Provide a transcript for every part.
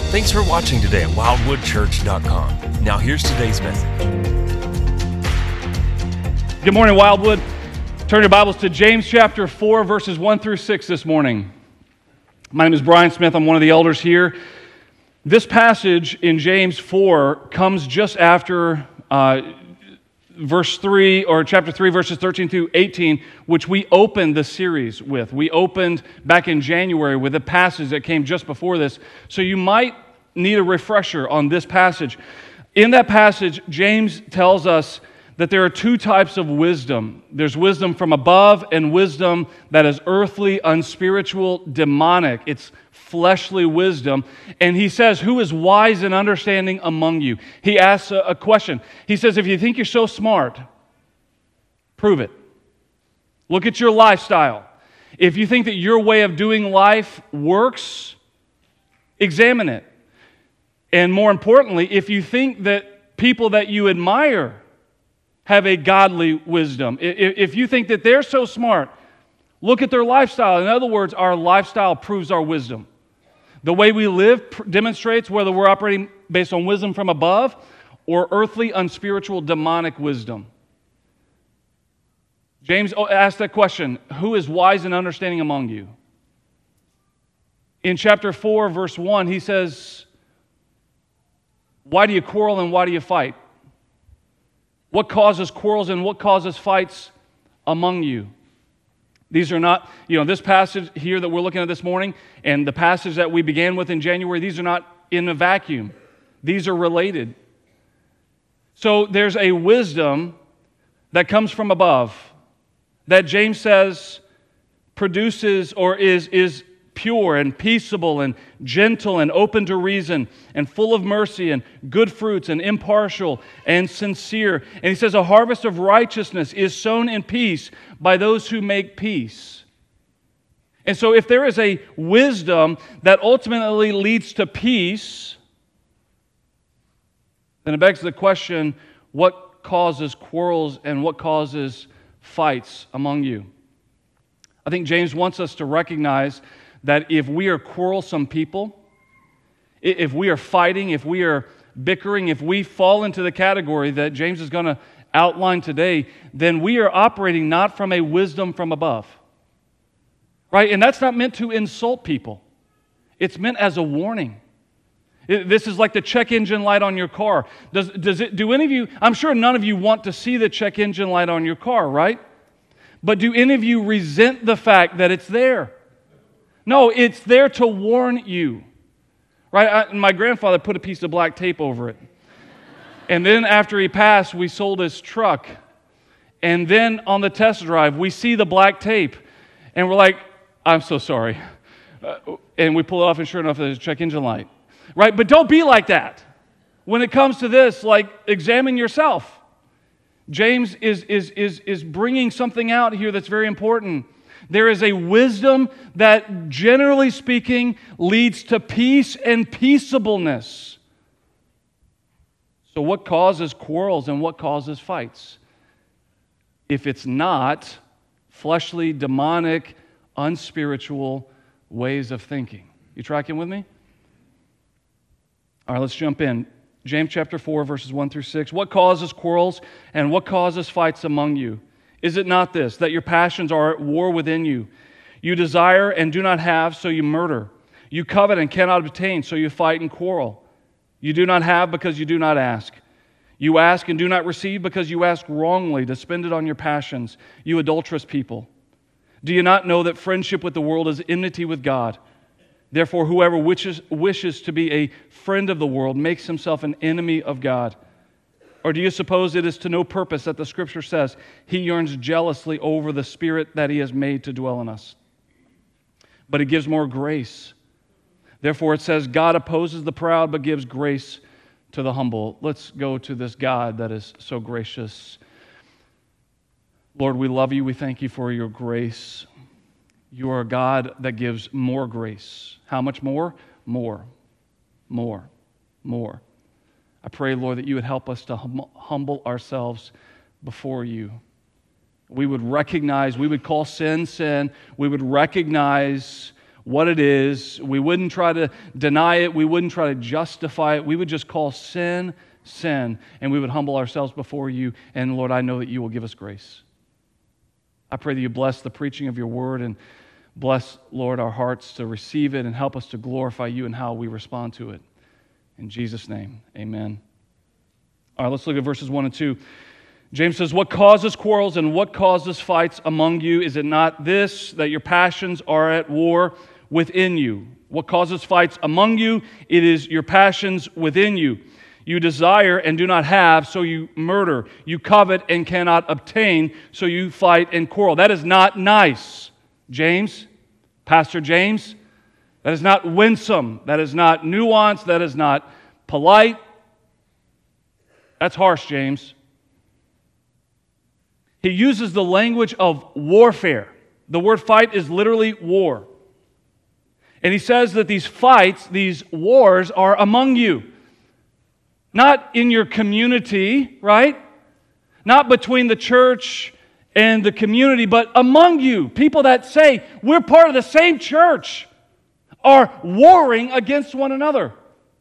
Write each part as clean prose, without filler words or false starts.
Thanks for watching today at wildwoodchurch.com. Now here's today's message. Good morning, Wildwood. Turn your Bibles to James chapter 4, verses 1 through 6 this morning. My name is Brian Smith. I'm one of the elders here. This passage in James 4 comes just after verse 3, or chapter 3, verses 13 through 18, which we opened the series with. We opened back in January with a passage that came just before this. So you might need a refresher on this passage. In that passage, James tells us that there are two types of wisdom. There's wisdom from above and wisdom that is earthly, unspiritual, demonic. It's fleshly wisdom. And he says, who is wise and understanding among you? He asks a question. He says, if you think you're so smart, prove it. Look at your lifestyle. If you think that your way of doing life works, examine it. And more importantly, if you think that people that you admire have a godly wisdom, if you think that they're so smart, look at their lifestyle. In other words, our lifestyle proves our wisdom. The way we live demonstrates whether we're operating based on wisdom from above or earthly, unspiritual, demonic wisdom. James asked that question, who is wise and understanding among you? In chapter 4, verse 1, he says, why do you quarrel and why do you fight? What causes quarrels and what causes fights among you? These are not, this passage here that we're looking at this morning and the passage that we began with in January, these are not in a vacuum. These are related. So there's a wisdom that comes from above that James says produces or is pure and peaceable and gentle and open to reason and full of mercy and good fruits and impartial and sincere. And he says a harvest of righteousness is sown in peace by those who make peace. And so if there is a wisdom that ultimately leads to peace, then it begs the question, what causes quarrels and what causes fights among you? I think James wants us to recognize that if we are quarrelsome people, if we are fighting, if we are bickering, if we fall into the category that James is going to outline today, then we are operating not from a wisdom from above. Right? And that's not meant to insult people. It's meant as a warning. This is like the check engine light on your car. Do any of you, I'm sure none of you want to see the check engine light on your car, right? But do any of you resent the fact that it's there? No, it's there to warn you, right? My grandfather put a piece of black tape over it. And then after he passed, we sold his truck. And then on the test drive, we see the black tape. And we're like, I'm so sorry. And we pull it off, and sure enough, there's a check engine light. Right? But don't be like that. When it comes to this, examine yourself. James is bringing something out here that's very important. There is a wisdom that, generally speaking, leads to peace and peaceableness. So what causes quarrels and what causes fights? If it's not fleshly, demonic, unspiritual ways of thinking. You tracking with me? All right, let's jump in. James chapter 4, verses 1 through 6. What causes quarrels and what causes fights among you? Is it not this, that your passions are at war within you? You desire and do not have, so you murder. You covet and cannot obtain, so you fight and quarrel. You do not have because you do not ask. You ask and do not receive because you ask wrongly to spend it on your passions, you adulterous people. Do you not know that friendship with the world is enmity with God? Therefore, whoever wishes to be a friend of the world makes himself an enemy of God. Or do you suppose it is to no purpose that the Scripture says He yearns jealously over the Spirit that He has made to dwell in us? But He gives more grace. Therefore it says, God opposes the proud but gives grace to the humble. Let's go to this God that is so gracious. Lord, we love You. We thank You for Your grace. You are a God that gives more grace. How much more? More. I pray, Lord, that You would help us to humble ourselves before You. We would recognize, we would call sin, sin. We would recognize what it is. We wouldn't try to deny it. We wouldn't try to justify it. We would just call sin, sin, and we would humble ourselves before you. And Lord, I know that you will give us grace. I pray that you bless the preaching of your word and bless, Lord, our hearts to receive it and help us to glorify you in how we respond to it. In Jesus' name, amen. All right, let's look at verses 1 and 2. James says, what causes quarrels and what causes fights among you? Is it not this, that your passions are at war within you? What causes fights among you? It is your passions within you. You desire and do not have, so you murder. You covet and cannot obtain, so you fight and quarrel. That is not nice, James, Pastor James. That is not winsome. That is not nuanced. That is not polite. That's harsh, James. He uses the language of warfare. The word fight is literally war. And he says that these fights, these wars, are among you. Not in your community, right? Not between the church and the community, but among you. People that say, we're part of the same church, are warring against one another.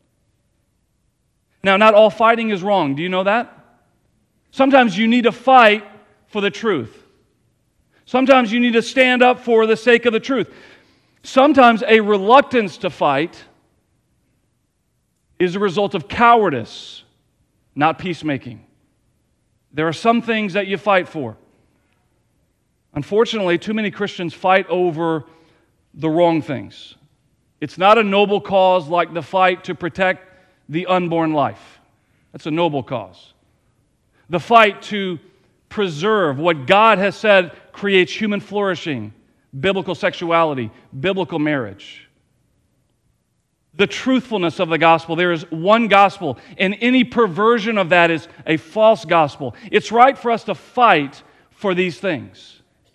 Now, not all fighting is wrong. Do you know that? Sometimes you need to fight for the truth. Sometimes you need to stand up for the sake of the truth. Sometimes a reluctance to fight is a result of cowardice, not peacemaking. There are some things that you fight for. Unfortunately, too many Christians fight over the wrong things. It's not a noble cause like the fight to protect the unborn life. That's a noble cause. The fight to preserve what God has said creates human flourishing, biblical sexuality, biblical marriage. The truthfulness of the gospel. There is one gospel, and any perversion of that is a false gospel. It's right for us to fight for these things.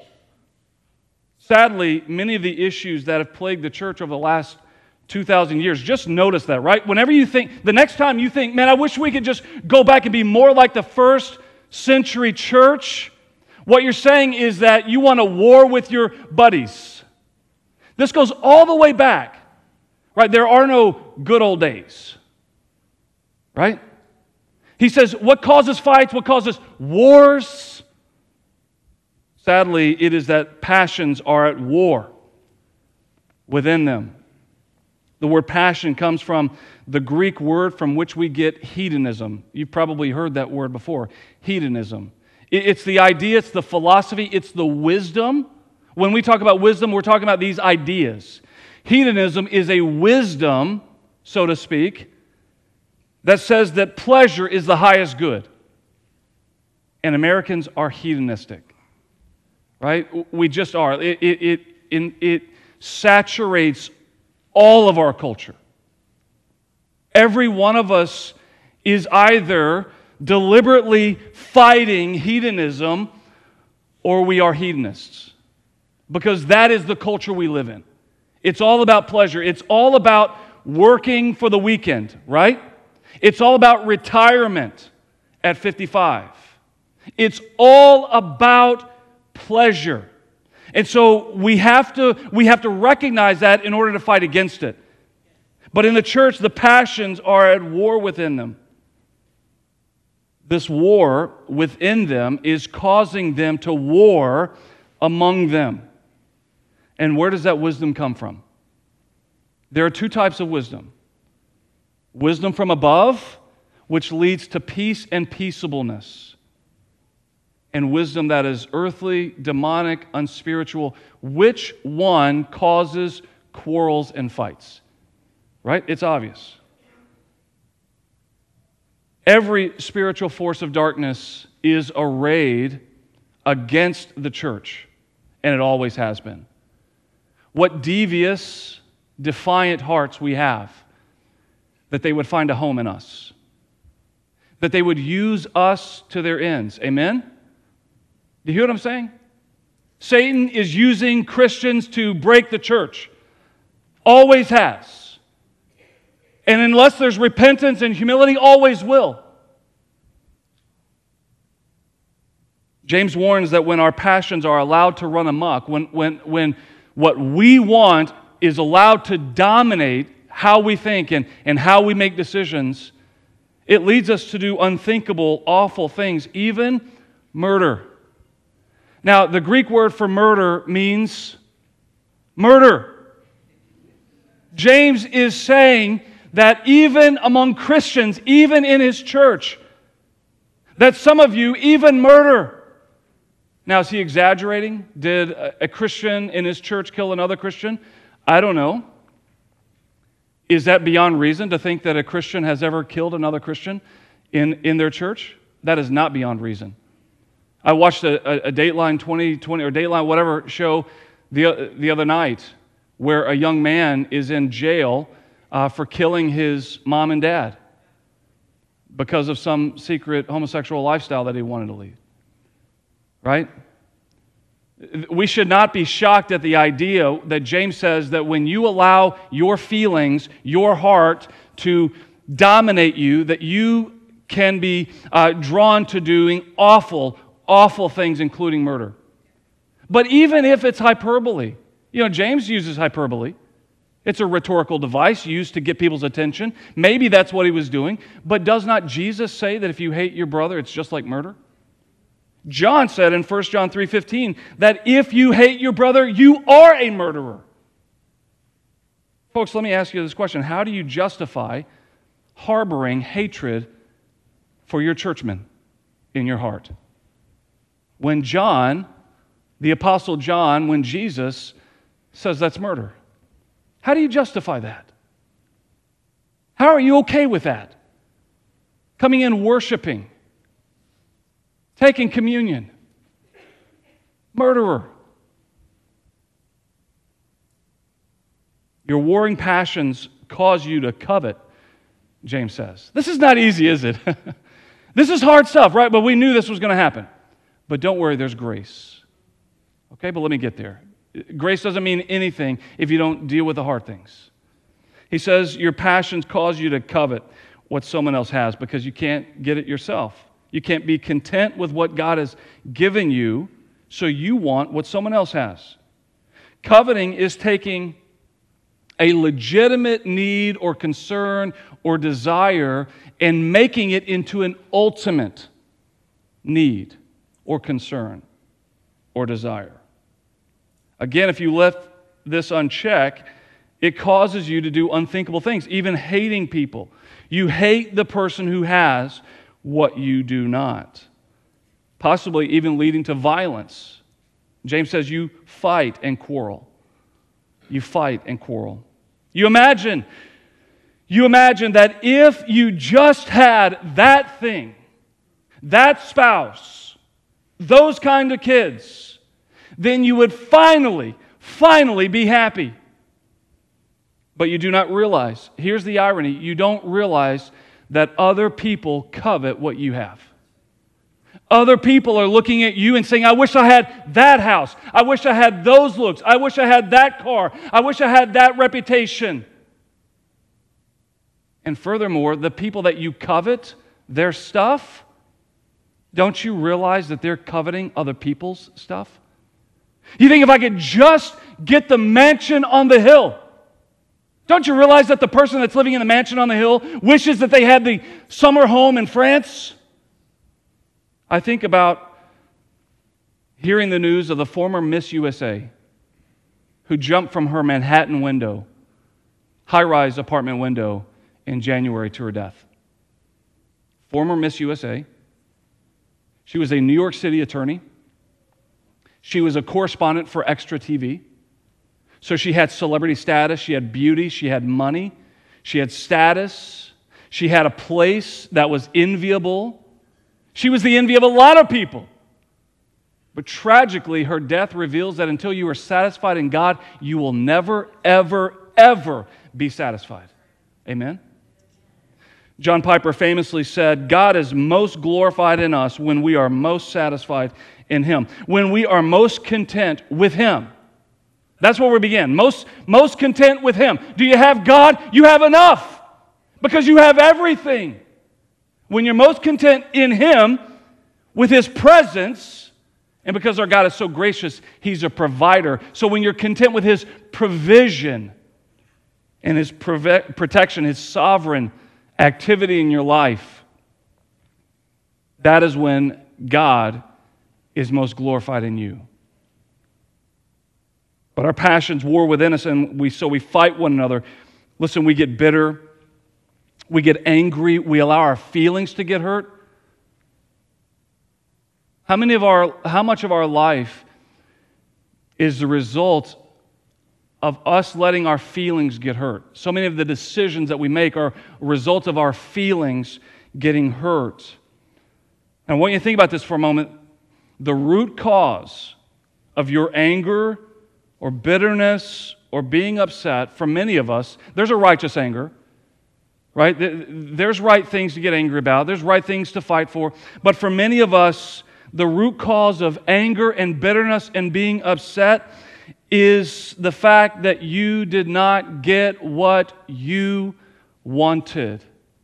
Sadly, many of the issues that have plagued the church over the last 2,000 years, just notice that, right? Whenever you think, the next time you think, man, I wish we could just go back and be more like the first century church, what you're saying is that you want a war with your buddies. This goes all the way back, right? There are no good old days, right? He says, what causes fights? What causes wars? Sadly, it is that passions are at war within them. The word passion comes from the Greek word from which we get hedonism. You've probably heard that word before, hedonism. It's the idea, it's the philosophy, it's the wisdom. When we talk about wisdom, we're talking about these ideas. Hedonism is a wisdom, so to speak, that says that pleasure is the highest good. And Americans are hedonistic, right? We just are. It saturates all of our culture. Every one of us is either deliberately fighting hedonism or we are hedonists. Because that is the culture we live in. It's all about pleasure. It's all about working for the weekend, right? It's all about retirement at 55. It's all about pleasure. And so we have to recognize that in order to fight against it. But in the church, the passions are at war within them. This war within them is causing them to war among them. And where does that wisdom come from? There are two types of wisdom. Wisdom from above, which leads to peace and peaceableness. And wisdom that is earthly, demonic, unspiritual. Which one causes quarrels and fights? Right? It's obvious. Every spiritual force of darkness is arrayed against the church, and it always has been. What devious, defiant hearts we have, that they would find a home in us, that they would use us to their ends. Amen? Do you hear what I'm saying? Satan is using Christians to break the church. Always has. And unless there's repentance and humility, always will. James warns that when our passions are allowed to run amok, when what we want is allowed to dominate how we think and how we make decisions, it leads us to do unthinkable, awful things, even murder. Now, the Greek word for murder means murder. James is saying that even among Christians, even in his church, that some of you even murder. Now, is he exaggerating? Did a Christian in his church kill another Christian? I don't know. Is that beyond reason to think that a Christian has ever killed another Christian in their church? That is not beyond reason. I watched a Dateline 2020 or Dateline whatever show the other night where a young man is in jail for killing his mom and dad because of some secret homosexual lifestyle that he wanted to lead. Right? We should not be shocked at the idea that James says that when you allow your feelings, your heart to dominate you, that you can be drawn to doing awful, awful things, including murder. But even if it's hyperbole, James uses hyperbole. It's a rhetorical device used to get people's attention. Maybe that's what he was doing. But does not Jesus say that if you hate your brother, it's just like murder? John said in 1 John 3:15 that if you hate your brother, you are a murderer. Folks, let me ask you this question. How do you justify harboring hatred for your churchmen in your heart? When John, the Apostle John, when Jesus says that's murder, how do you justify that? How are you okay with that? Coming in worshiping, taking communion. Murderer. Your warring passions cause you to covet, James says. This is not easy, is it? This is hard stuff, right? But we knew this was going to happen. But don't worry, there's grace. Okay, but let me get there. Grace doesn't mean anything if you don't deal with the hard things. He says your passions cause you to covet what someone else has because you can't get it yourself. You can't be content with what God has given you, so you want what someone else has. Coveting is taking a legitimate need or concern or desire and making it into an ultimate need or concern or desire. Again, if you left this unchecked, it causes you to do unthinkable things, even hating people. You hate the person who has what you do not, possibly even leading to violence. James says you fight and quarrel. You fight and quarrel. You imagine that if you just had that thing, that spouse, those kind of kids, then you would finally be happy. But you do not realize, here's the irony, you don't realize that other people covet what you have. Other people are looking at you and saying, I wish I had that house. I wish I had those looks. I wish I had that car. I wish I had that reputation. And furthermore, the people that you covet, their stuff, don't you realize that they're coveting other people's stuff? You think if I could just get the mansion on the hill, don't you realize that the person that's living in the mansion on the hill wishes that they had the summer home in France? I think about hearing the news of the former Miss USA who jumped from her Manhattan window, high-rise apartment window, in January to her death. Former Miss USA. She was a New York City attorney. She was a correspondent for Extra TV. So she had celebrity status, she had beauty, she had money, she had status, she had a place that was enviable. She was the envy of a lot of people. But tragically, her death reveals that until you are satisfied in God, you will never, ever, ever be satisfied. Amen? John Piper famously said, God is most glorified in us when we are most satisfied in Him, when we are most content with Him. That's where we begin. Most content with Him. Do you have God? You have enough because you have everything. When you're most content in Him, with His presence, And because our God is so gracious, He's a provider. So when you're content with His provision and His protection, His sovereign activity in your life, that is when God is most glorified in you. But our passions war within us, and so we fight one another. Listen, we get bitter, we get angry, we allow our feelings to get hurt. How much of our life is the result of us letting our feelings get hurt? So many of the decisions that we make are a result of our feelings getting hurt. And I want you to think about this for a moment. The root cause of your anger or bitterness or being upset, for many of us, there's a righteous anger, right? There's right things to get angry about. There's right things to fight for. But for many of us, the root cause of anger and bitterness and being upset is the fact that you did not get what you wanted.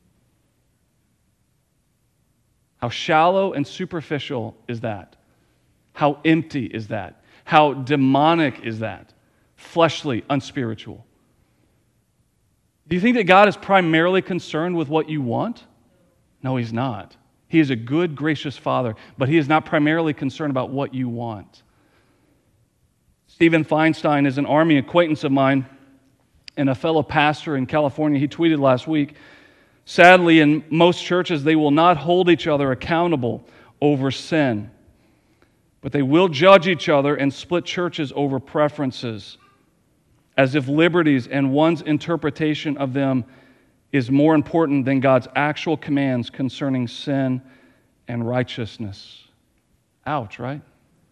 How shallow and superficial is that? How empty is that? How demonic is that? Fleshly, unspiritual. Do you think that God is primarily concerned with what you want? No, He's not. He is a good, gracious Father, but He is not primarily concerned about what you want. Stephen Feinstein is an Army acquaintance of mine and a fellow pastor in California. He tweeted last week, sadly, in most churches, they will not hold each other accountable over sin, but they will judge each other and split churches over preferences, as if liberties and one's interpretation of them is more important than God's actual commands concerning sin and righteousness. Ouch, right?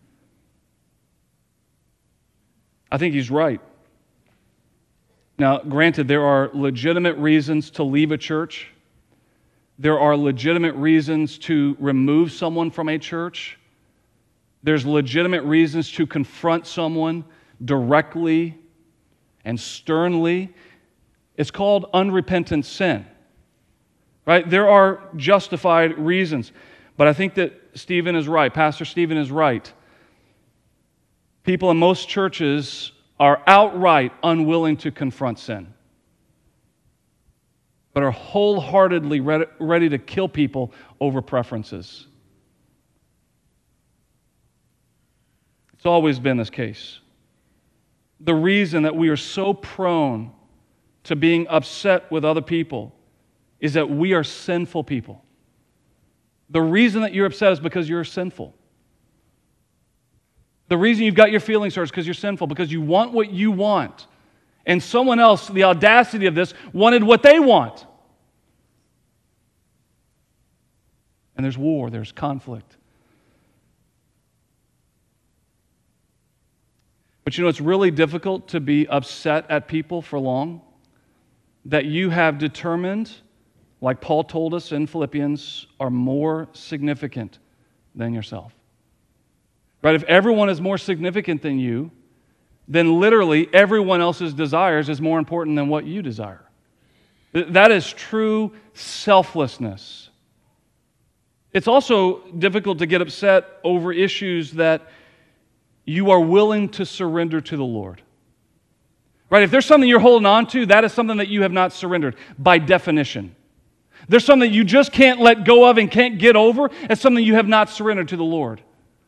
I think he's right. Now, granted, there are legitimate reasons to leave a church. There are legitimate reasons to remove someone from a church. There's legitimate reasons to confront someone directly and sternly. It's called unrepentant sin, right? There are justified reasons. But I think that Stephen is right. Pastor Stephen is right. People in most churches are outright unwilling to confront sin, but are wholeheartedly ready to kill people over preferences. It's always been this case. The reason that we are so prone to being upset with other people is that we are sinful people. The reason that you're upset is because you're sinful. The reason you've got your feelings hurt is because you're sinful, because you want what you want. And someone else, the audacity of this, wanted what they want. And there's war, there's conflict. But you know, it's really difficult to be upset at people for long. That you have determined, like Paul told us in Philippians, are more significant than yourself. Right? If everyone is more significant than you, then literally everyone else's desires is more important than what you desire. That is true selflessness. It's also difficult to get upset over issues that you are willing to surrender to the Lord. Right? If there's something you're holding on to, that is something that you have not surrendered by definition. There's something you just can't let go of and can't get over. It's something you have not surrendered to the Lord.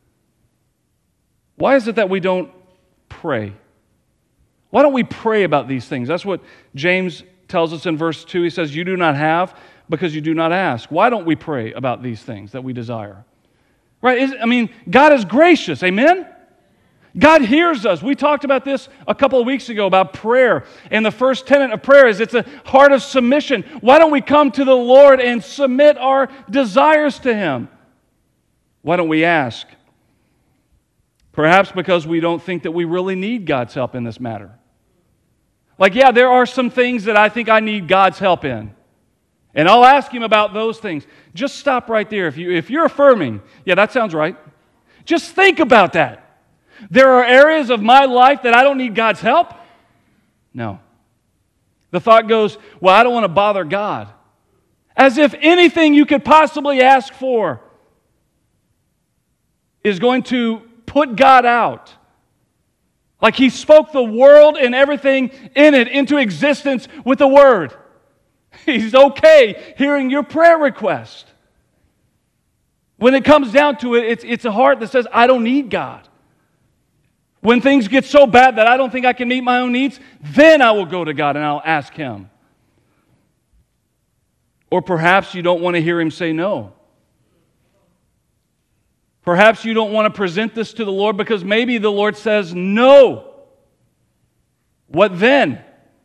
Why is it that we don't pray? Why don't we pray about these things? That's what James tells us in verse 2. He says, you do not have because you do not ask. Why don't we pray about these things that we desire? Right? God is gracious. Amen? God hears us. We talked about this a couple of weeks ago about prayer. And the first tenet of prayer is it's a heart of submission. Why don't we come to the Lord and submit our desires to Him? Why don't we ask? Perhaps because we don't think that we really need God's help in this matter. Like, yeah, there are some things that I think I need God's help in. And I'll ask Him about those things. Just stop right there. If you're affirming, yeah, that sounds right. Just think about that. There are areas of my life that I don't need God's help? No. The thought goes, well, I don't want to bother God. As if anything you could possibly ask for is going to put God out. Like he spoke the world and everything in it into existence with the Word. He's okay hearing your prayer request. When it comes down to it, it's a heart that says, I don't need God. When things get so bad that I don't think I can meet my own needs, then I will go to God and I'll ask Him. Or perhaps you don't want to hear Him say no. Perhaps you don't want to present this to the Lord because maybe the Lord says no. What then?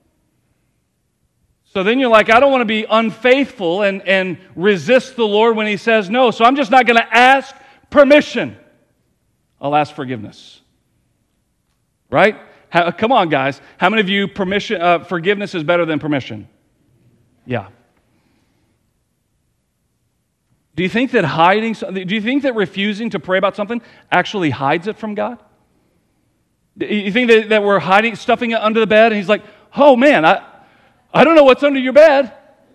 So then you're like, I don't want to be unfaithful and resist the Lord when He says no. So I'm just not going to ask permission. I'll ask forgiveness. Right? Come on, guys. How many of you forgiveness is better than permission? Yeah. Do you think that refusing to pray about something actually hides it from God? You think that we're stuffing it under the bed, and He's like, oh man, I don't know what's under your bed.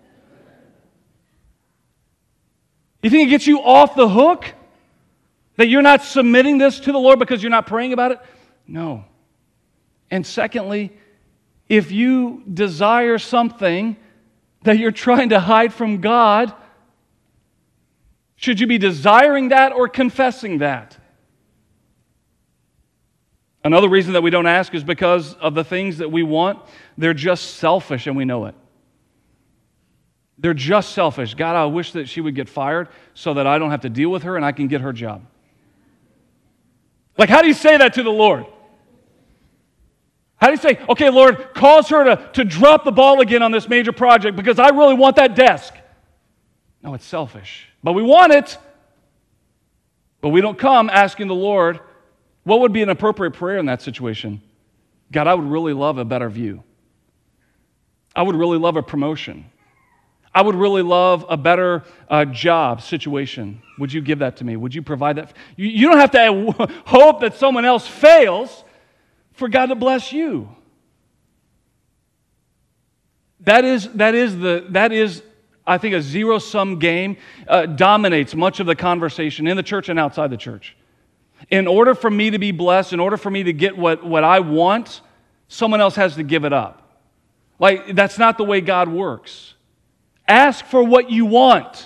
You think it gets you off the hook? That you're not submitting this to the Lord because you're not praying about it? No. And secondly, if you desire something that you're trying to hide from God, should you be desiring that or confessing that? Another reason that we don't ask is because of the things that we want. They're just selfish and we know it. They're just selfish. God, I wish that she would get fired so that I don't have to deal with her and I can get her job. Like, how do you say that to the Lord? How do you say, okay, Lord, cause her to drop the ball again on this major project because I really want that desk? No, it's selfish. But we want it. But we don't come asking the Lord, what would be an appropriate prayer in that situation? God, I would really love a better view. I would really love a promotion. I would really love a better job situation. Would you give that to me? Would you provide that? You don't have to hope that someone else fails for God to bless you. That is, I think, a zero-sum game. Dominates much of the conversation in the church and outside the church. In order for me to be blessed, in order for me to get what I want, someone else has to give it up. Like, that's not the way God works. Ask for what you want.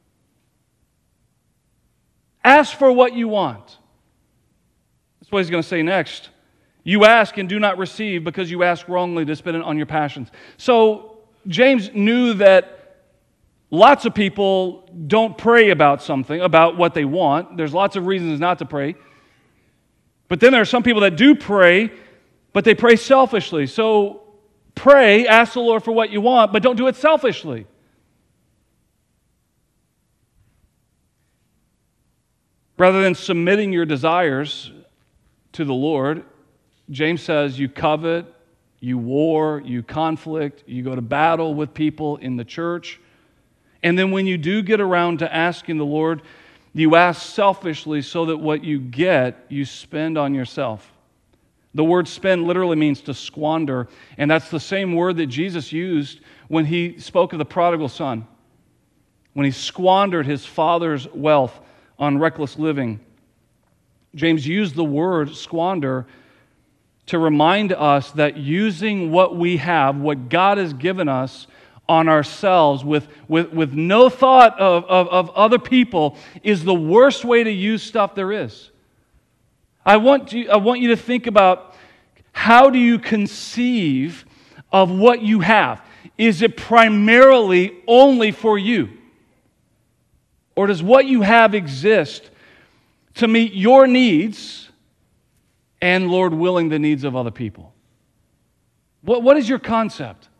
Ask for what you want. That's what He's going to say next. You ask and do not receive because you ask wrongly to spend it on your passions. So James knew that lots of people don't pray about something, about what they want. There's lots of reasons not to pray. But then there are some people that do pray, but they pray selfishly. So pray, ask the Lord for what you want, but don't do it selfishly. Rather than submitting your desires to the Lord, James says you covet, you war, you conflict, you go to battle with people in the church. And then when you do get around to asking the Lord, you ask selfishly so that what you get, you spend on yourself. The word spend literally means to squander, and that's the same word that Jesus used when He spoke of the prodigal son, when he squandered his father's wealth on reckless living. James used the word squander to remind us that using what we have, what God has given us, on ourselves with no thought of other people is the worst way to use stuff there is. I want you to think about, how do you conceive of what you have? Is it primarily only for you? Or does what you have exist to meet your needs and, Lord willing, the needs of other people? What is your concept?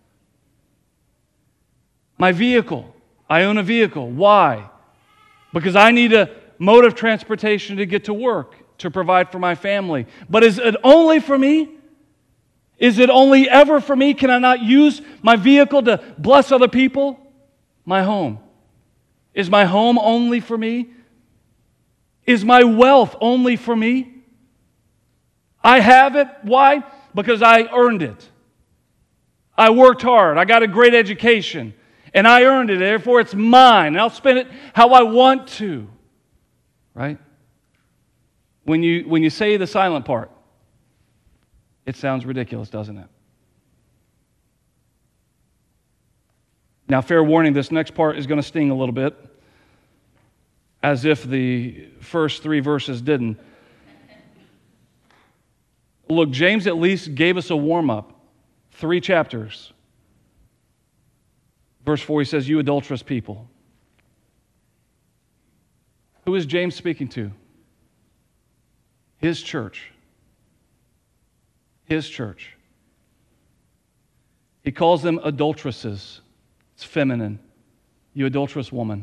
My vehicle. I own a vehicle. Why? Because I need a mode of transportation to get to work, to provide for my family. But is it only for me? Is it only ever for me? Can I not use my vehicle to bless other people? My home. Is my home only for me? Is my wealth only for me? I have it. Why? Because I earned it. I worked hard. I got a great education. And I earned it, therefore it's mine, and I'll spend it how I want to. Right? when you say the silent part, it sounds ridiculous, doesn't it? Now, fair warning, this next part is going to sting a little bit, as if the first 3 verses didn't. Look, James at least gave us a warm-up. 3 chapters. Verse 4, he says, "You adulterous people." Who is James speaking to? His church. His church. He calls them adulteresses. It's feminine. You adulterous woman.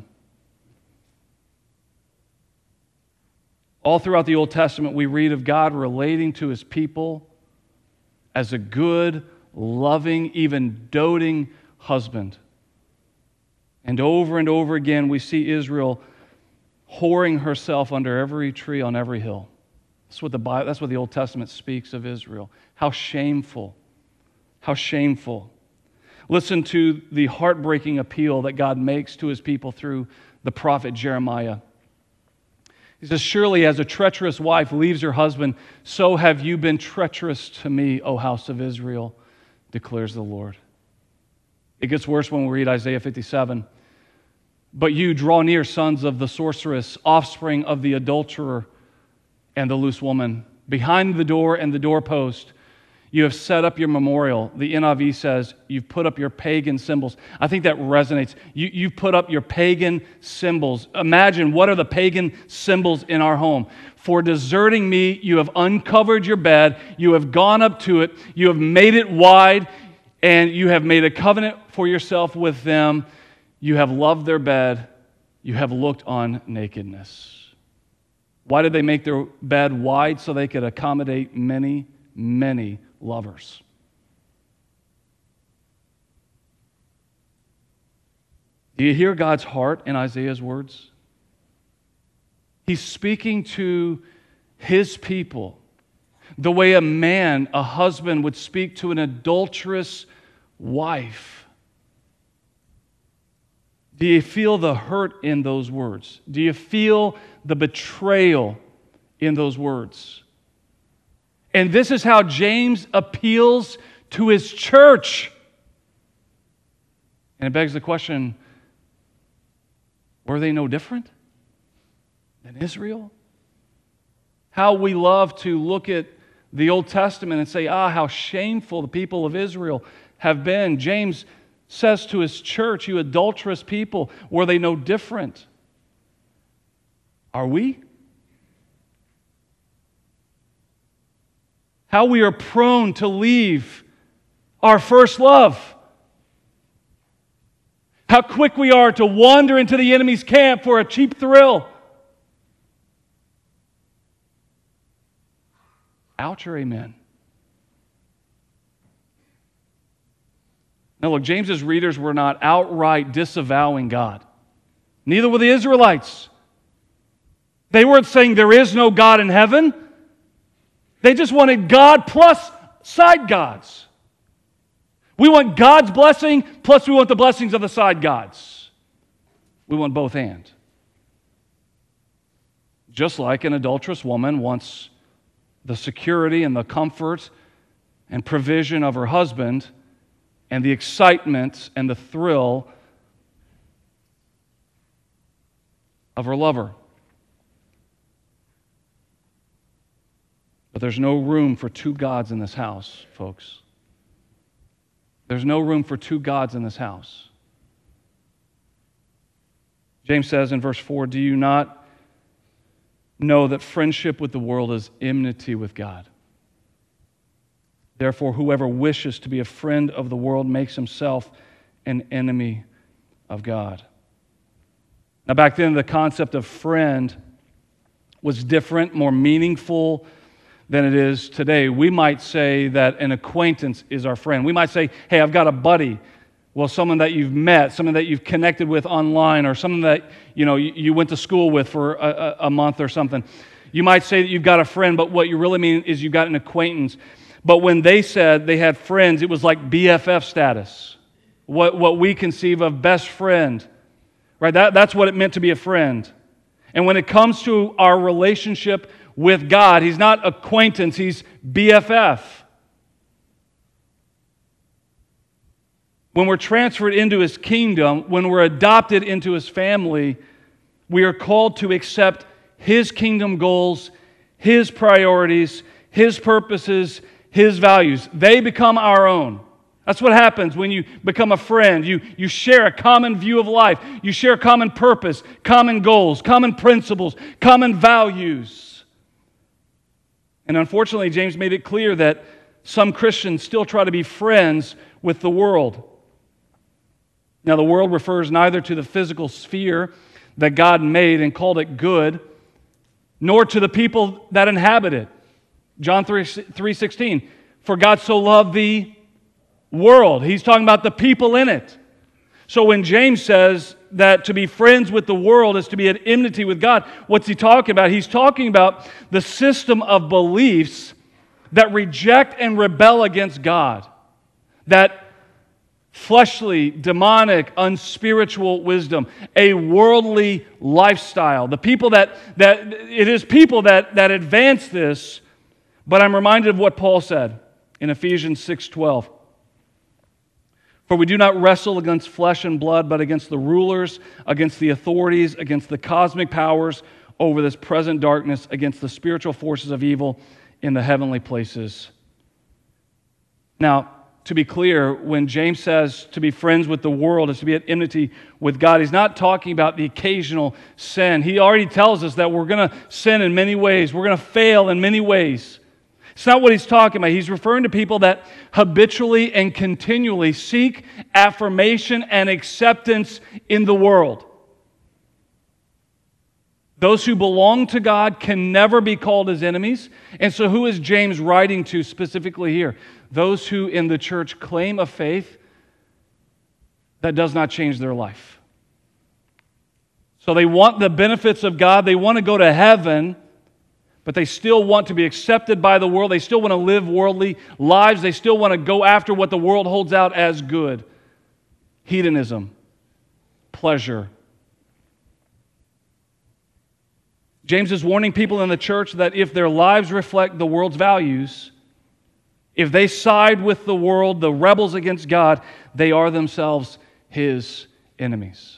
All throughout the Old Testament, we read of God relating to His people as a good, loving, even doting husband. And over again, we see Israel whoring herself under every tree on every hill. That's what the Old Testament speaks of Israel. How shameful. How shameful. Listen to the heartbreaking appeal that God makes to His people through the prophet Jeremiah. He says, "Surely as a treacherous wife leaves her husband, so have you been treacherous to me, O house of Israel, declares the Lord." It gets worse when we read Isaiah 57. "But you draw near, sons of the sorceress, offspring of the adulterer and the loose woman. Behind the door and the doorpost, you have set up your memorial." The NIV says, "You've put up your pagan symbols." I think that resonates. You've put up your pagan symbols. Imagine, what are the pagan symbols in our home? "For deserting me, you have uncovered your bed. You have gone up to it. You have made it wide, and you have made a covenant for yourself with them. You have loved their bed. You have looked on nakedness." Why did they make their bed wide? So they could accommodate many, many lovers. Do you hear God's heart in Isaiah's words? He's speaking to His people the way a husband would speak to an adulterous wife. Do you feel the hurt in those words? Do you feel the betrayal in those words? And this is how James appeals to his church. And it begs the question, were they no different than Israel? How we love to look at the Old Testament and say, how shameful the people of Israel have been. James says to his church, "You adulterous people, were they no different?" Are we? How we are prone to leave our first love. How quick we are to wander into the enemy's camp for a cheap thrill. Ouch or amen? Now look, James's readers were not outright disavowing God. Neither were the Israelites. They weren't saying there is no God in heaven. They just wanted God plus side gods. We want God's blessing, plus we want the blessings of the side gods. We want both and. Just like an adulterous woman wants the security and the comfort and provision of her husband and the excitement and the thrill of her lover. But there's no room for two gods in this house, folks. There's no room for two gods in this house. James says in verse 4, "Do you not know that friendship with the world is enmity with God? Therefore, whoever wishes to be a friend of the world makes himself an enemy of God." Now, back then, the concept of friend was different, more meaningful than it is today. We might say that an acquaintance is our friend. We might say, "Hey, I've got a buddy." Well, someone that you've met, someone that you've connected with online, or someone that you went to school with for a month or something. You might say that you've got a friend, but what you really mean is you've got an acquaintance. But when they said they had friends, it was like BFF status. What we conceive of best friend. Right? That's what it meant to be a friend. And when it comes to our relationship with God. He's not acquaintance, he's BFF. When we're transferred into his kingdom, when we're adopted into his family, we are called to accept his kingdom goals, his priorities, his purposes, his values. They become our own. That's what happens when you become a friend. You share a common view of life. You share a common purpose, common goals, common principles, common values. And unfortunately, James made it clear that some Christians still try to be friends with the world. Now, the world refers neither to the physical sphere that God made and called it good, nor to the people that inhabit it. John 3:16, for God so loved the world. He's talking about the people in it. So when James says that to be friends with the world is to be at enmity with God, what's he talking about? He's talking about the system of beliefs that reject and rebel against God, that fleshly, demonic, unspiritual wisdom, a worldly lifestyle. The people that it is people that advance this, but I'm reminded of what Paul said in Ephesians 6:12. For we do not wrestle against flesh and blood, but against the rulers, against the authorities, against the cosmic powers over this present darkness, against the spiritual forces of evil in the heavenly places. Now, to be clear, when James says to be friends with the world is to be at enmity with God, he's not talking about the occasional sin. He already tells us that we're going to sin in many ways. We're going to fail in many ways. It's not what he's talking about. He's referring to people that habitually and continually seek affirmation and acceptance in the world. Those who belong to God can never be called his enemies. And so who is James writing to specifically here? Those who in the church claim a faith that does not change their life. So they want the benefits of God. They want to go to heaven, but they still want to be accepted by the world. They still want to live worldly lives. They still want to go after what the world holds out as good. Hedonism, pleasure. James is warning people in the church that if their lives reflect the world's values, if they side with the world, the rebels against God, they are themselves his enemies.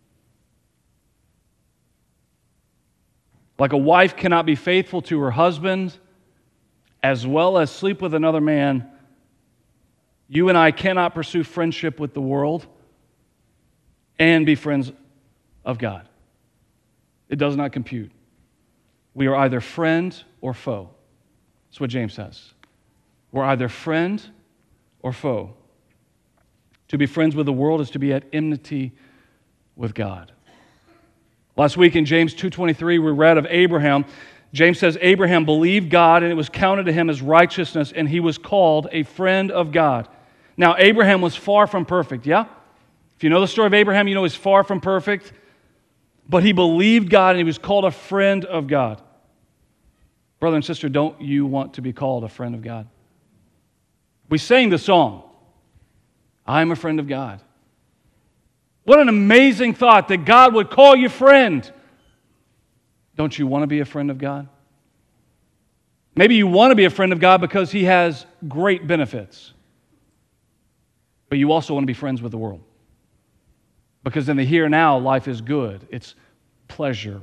Like a wife cannot be faithful to her husband as well as sleep with another man, you and I cannot pursue friendship with the world and be friends of God. It does not compute. We are either friend or foe. That's what James says. We're either friend or foe. To be friends with the world is to be at enmity with God. Last week in James 2:23, we read of Abraham. James says, Abraham believed God, and it was counted to him as righteousness, and he was called a friend of God. Now, Abraham was far from perfect, yeah? If you know the story of Abraham, you know he's far from perfect. But he believed God, and he was called a friend of God. Brother and sister, don't you want to be called a friend of God? We sang the song, I'm a friend of God. What an amazing thought that God would call you friend. Don't you want to be a friend of God? Maybe you want to be a friend of God because he has great benefits. But you also want to be friends with the world. Because in the here and now, life is good. It's pleasure.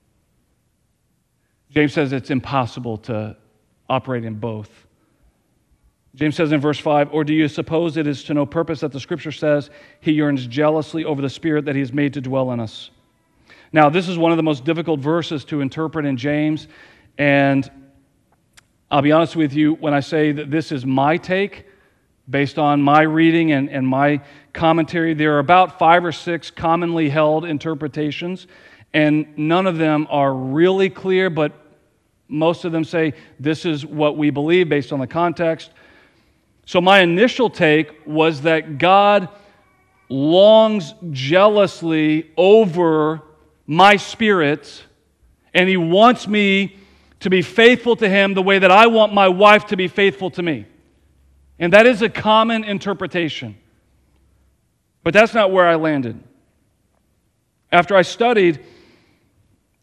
James says it's impossible to operate in both. James says in verse 5, or do you suppose it is to no purpose that the Scripture says he yearns jealously over the Spirit that he has made to dwell in us? Now, this is one of the most difficult verses to interpret in James, and I'll be honest with you when I say that this is my take, based on my reading and my commentary. There are about 5 or 6 commonly held interpretations, and none of them are really clear, but most of them say this is what we believe based on the context. So my initial take was that God longs jealously over my spirit, and he wants me to be faithful to him the way that I want my wife to be faithful to me. And that is a common interpretation. But that's not where I landed. After I studied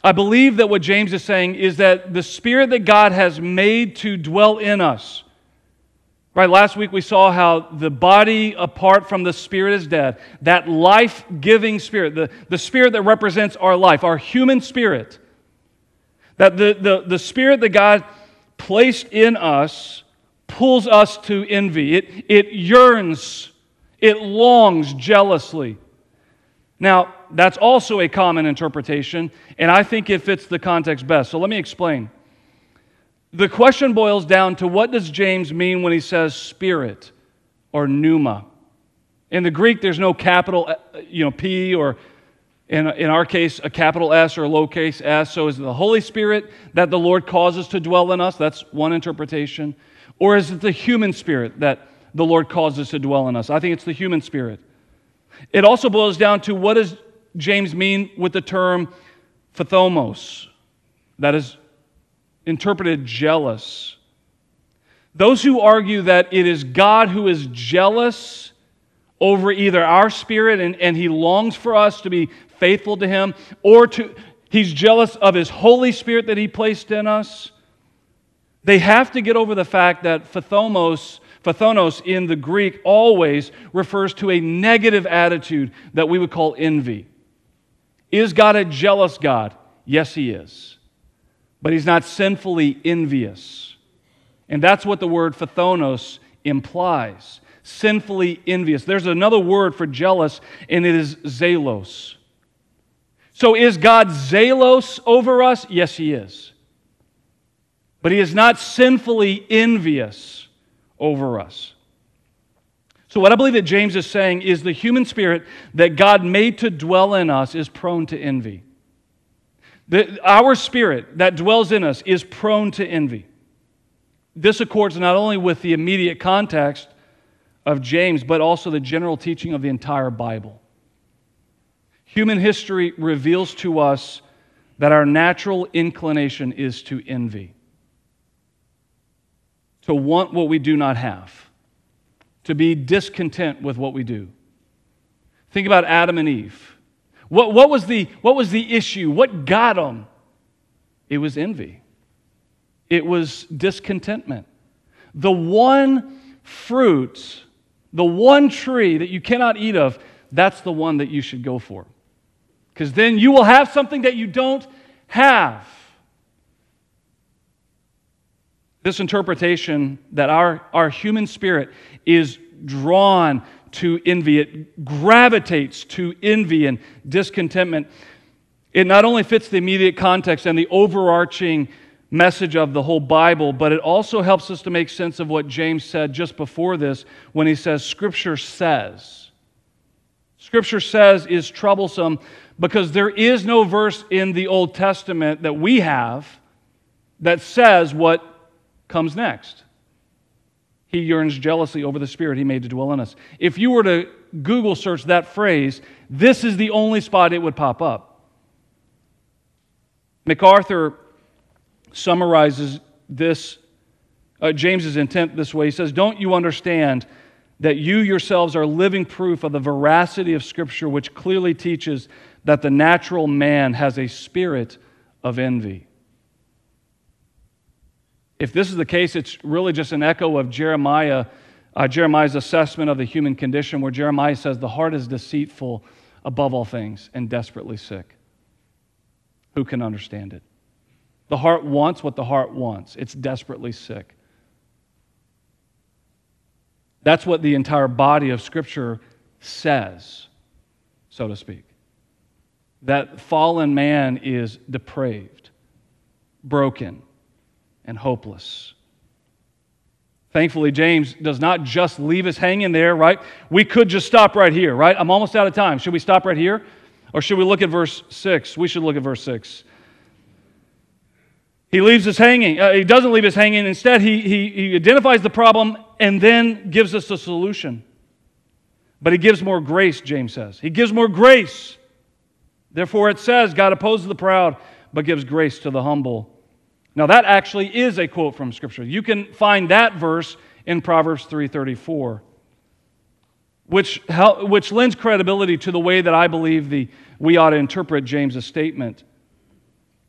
I believe that what James is saying is that the Spirit that God has made to dwell in us, right? Last week we saw how the body apart from the Spirit is dead. That life-giving Spirit, the Spirit that represents our life, our human spirit, that the Spirit that God placed in us pulls us to envy. It yearns, it longs jealously. Now, that's also a common interpretation, and I think it fits the context best. So let me explain. The question boils down to, what does James mean when he says spirit or pneuma? In the Greek, there's no capital P, or in our case, a capital S or a lowercase s. So is it the Holy Spirit that the Lord causes to dwell in us? That's one interpretation. Or is it the human spirit that the Lord causes to dwell in us? I think it's the human spirit. It also boils down to, what does James mean with the term phthomos? That is interpreted jealous. Those who argue that it is God who is jealous over either our spirit and He longs for us to be faithful to Him, or He's jealous of His Holy Spirit that He placed in us, they have to get over the fact that phthomos in the Greek always refers to a negative attitude that we would call envy. Is God a jealous God? Yes, He is. But He's not sinfully envious. And that's what the word phthomos implies. Sinfully envious. There's another word for jealous, and it is zelos. So is God zealous over us? Yes, He is. But He is not sinfully envious over us. So what I believe that James is saying is the human spirit that God made to dwell in us is prone to envy. Our spirit that dwells in us is prone to envy. This accords not only with the immediate context of James, but also the general teaching of the entire Bible. Human history reveals to us that our natural inclination is to envy, to want what we do not have, to be discontent with what we do. Think about Adam and Eve. What was the issue? What got them? It was envy. It was discontentment. The one fruit, the one tree that you cannot eat of, that's the one that you should go for. Because then you will have something that you don't have. This interpretation that our human spirit is drawn to envy, it gravitates to envy and discontentment, it not only fits the immediate context and the overarching message of the whole Bible, but it also helps us to make sense of what James said just before this when he says, Scripture says. Scripture says is troublesome because there is no verse in the Old Testament that we have that says what comes next. He yearns jealously over the Spirit He made to dwell in us. If you were to Google search that phrase, this is the only spot it would pop up. MacArthur summarizes this, James's intent this way. He says, "Don't you understand that you yourselves are living proof of the veracity of Scripture, which clearly teaches that the natural man has a spirit of envy?" If this is the case, it's really just an echo of Jeremiah's assessment of the human condition, where Jeremiah says the heart is deceitful above all things and desperately sick. Who can understand it? The heart wants what the heart wants. It's desperately sick. That's what the entire body of Scripture says, so to speak. That fallen man is depraved, broken, and hopeless. Thankfully, James does not just leave us hanging there, right? We could just stop right here, right? I'm almost out of time. Should we stop right here? Or should we look at verse 6? We should look at verse 6. He leaves us hanging. He doesn't leave us hanging. Instead, he identifies the problem and then gives us a solution. But he gives more grace, James says. He gives more grace. Therefore, it says, God opposes the proud, but gives grace to the humble. Now, that actually is a quote from Scripture. You can find that verse in Proverbs 3:34, which lends credibility to the way that I believe we ought to interpret James's statement.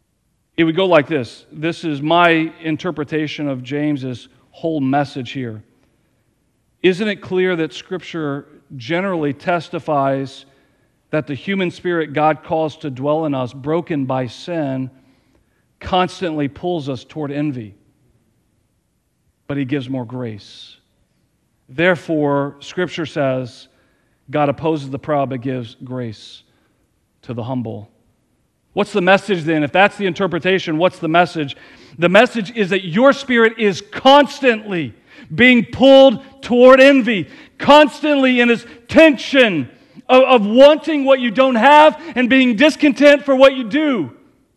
It would go like this. This is my interpretation of James's whole message here. Isn't it clear that Scripture generally testifies that the human spirit God calls to dwell in us, broken by sin, constantly pulls us toward envy? But He gives more grace. Therefore, Scripture says, God opposes the proud but gives grace to the humble. What's the message then? If that's the interpretation, what's the message? The message is that your spirit is constantly being pulled toward envy, constantly in this tension of wanting what you don't have and being discontent for what you do.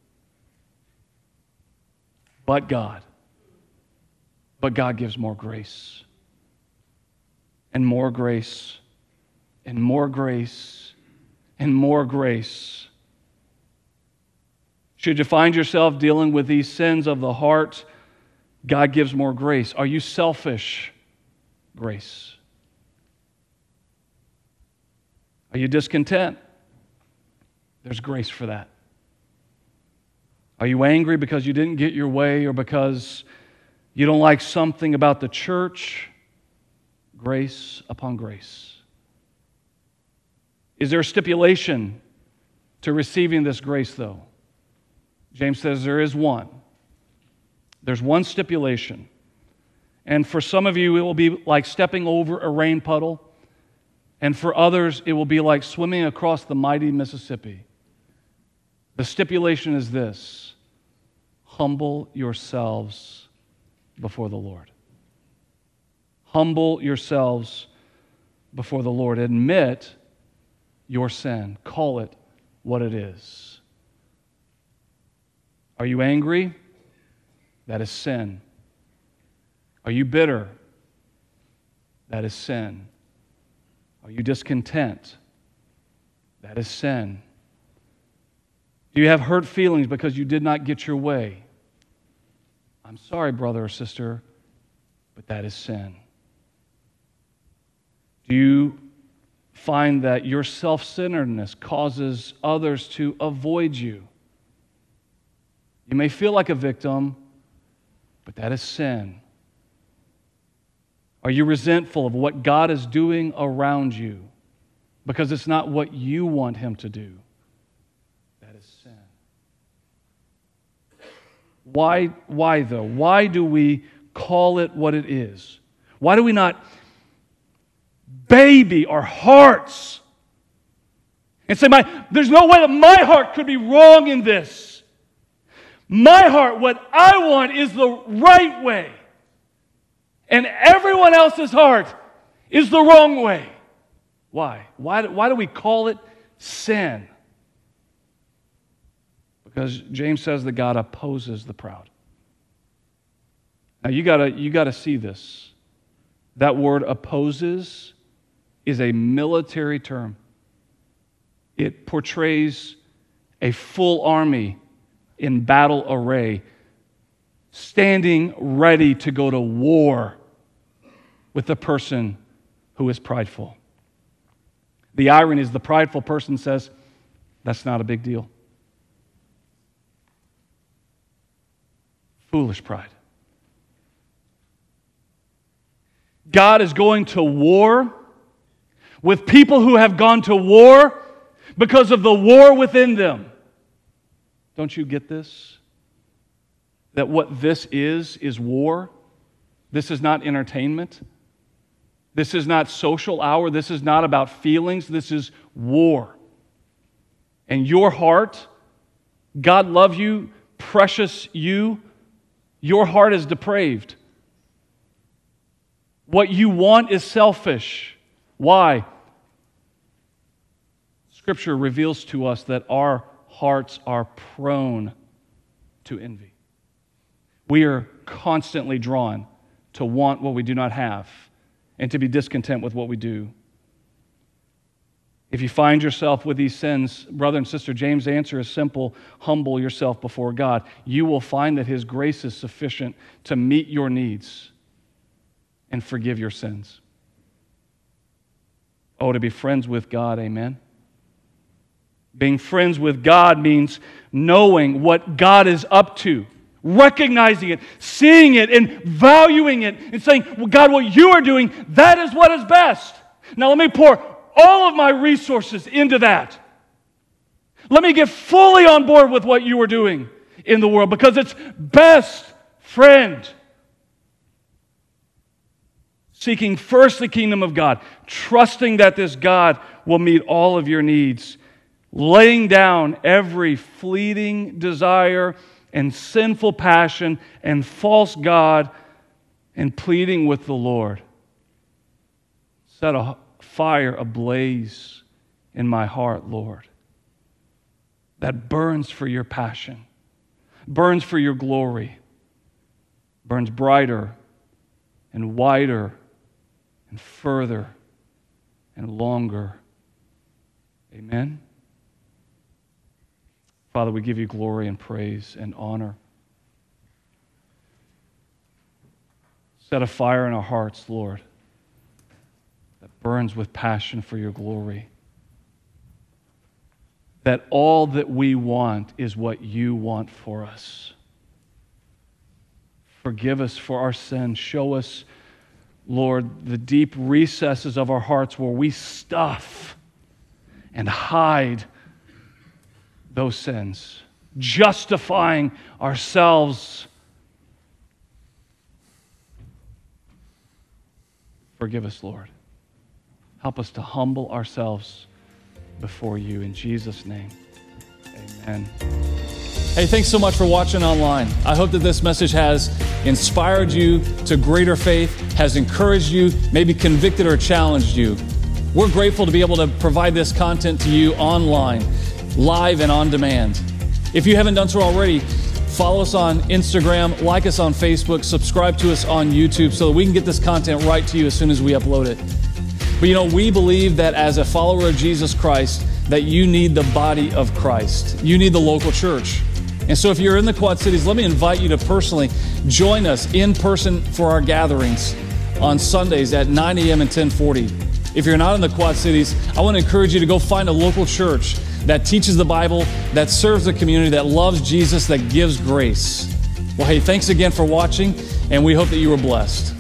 But God gives more grace, and more grace, and more grace, and more grace. Should you find yourself dealing with these sins of the heart, God gives more grace. Are you selfish? Grace. Are you discontent? There's grace for that. Are you angry because you didn't get your way or because you don't like something about the church? Grace upon grace. Is there a stipulation to receiving this grace, though? James says there is one. There's one stipulation. And for some of you, it will be like stepping over a rain puddle. And for others, it will be like swimming across the mighty Mississippi. The stipulation is this: humble yourselves before the Lord. Humble yourselves before the Lord. Admit your sin. Call it what it is. Are you angry? That is sin. Are you bitter? That is sin. Are you discontent? That is sin. Do you have hurt feelings because you did not get your way? I'm sorry, brother or sister, but that is sin. Do you find that your self-centeredness causes others to avoid you? You may feel like a victim, but that is sin. Are you resentful of what God is doing around you because it's not what you want Him to do? That is sin. Why though? Why do we call it what it is? Why do we not baby our hearts and say, there's no way that my heart could be wrong in this. My heart, what I want is the right way. And everyone else's heart is the wrong way. Why? Why do we call it sin? Because James says that God opposes the proud. Now you gotta see this. That word opposes is a military term. It portrays a full army in battle array, standing ready to go to war with the person who is prideful. The irony is the prideful person says, that's not a big deal. Foolish pride. God is going to war with people who have gone to war because of the war within them. Don't you get this? That what this is war. This is not entertainment. This is not social hour. This is not about feelings. This is war. And your heart, God love you, precious you, your heart is depraved. What you want is selfish. Why? Scripture reveals to us that our hearts are prone to envy. We are constantly drawn to want what we do not have and to be discontent with what we do. If you find yourself with these sins, brother and sister, James' answer is simple: humble yourself before God. You will find that His grace is sufficient to meet your needs and forgive your sins. Oh, to be friends with God, amen? Being friends with God means knowing what God is up to, recognizing it, seeing it, and valuing it, and saying, well, God, what you are doing, that is what is best. Now let me pour all of my resources into that. Let me get fully on board with what you are doing in the world because it's best, friend. Seeking first the kingdom of God, trusting that this God will meet all of your needs, laying down every fleeting desire and sinful passion and false god, and pleading with the Lord. Set a fire ablaze in my heart, Lord, that burns for your passion, burns for your glory, burns brighter and wider and further and longer. Amen. Father, we give you glory and praise and honor. Set a fire in our hearts, Lord, that burns with passion for your glory. That all that we want is what you want for us. Forgive us for our sins. Show us, Lord, the deep recesses of our hearts where we stuff and hide those sins, justifying ourselves. Forgive us, Lord. Help us to humble ourselves before you. In Jesus' name, amen. Hey, thanks so much for watching online. I hope that this message has inspired you to greater faith, has encouraged you, maybe convicted or challenged you. We're grateful to be able to provide this content to you online, live and on demand. If you haven't done so already, follow us on Instagram, like us on Facebook, subscribe to us on YouTube so that we can get this content right to you as soon as we upload it. But we believe that as a follower of Jesus Christ, that you need the body of Christ. You need the local church. And so if you're in the Quad Cities, let me invite you to personally join us in person for our gatherings on Sundays at 9 a.m. and 10:40. If you're not in the Quad Cities, I want to encourage you to go find a local church that teaches the Bible, that serves the community, that loves Jesus, that gives grace. Well, hey, thanks again for watching, and we hope that you were blessed.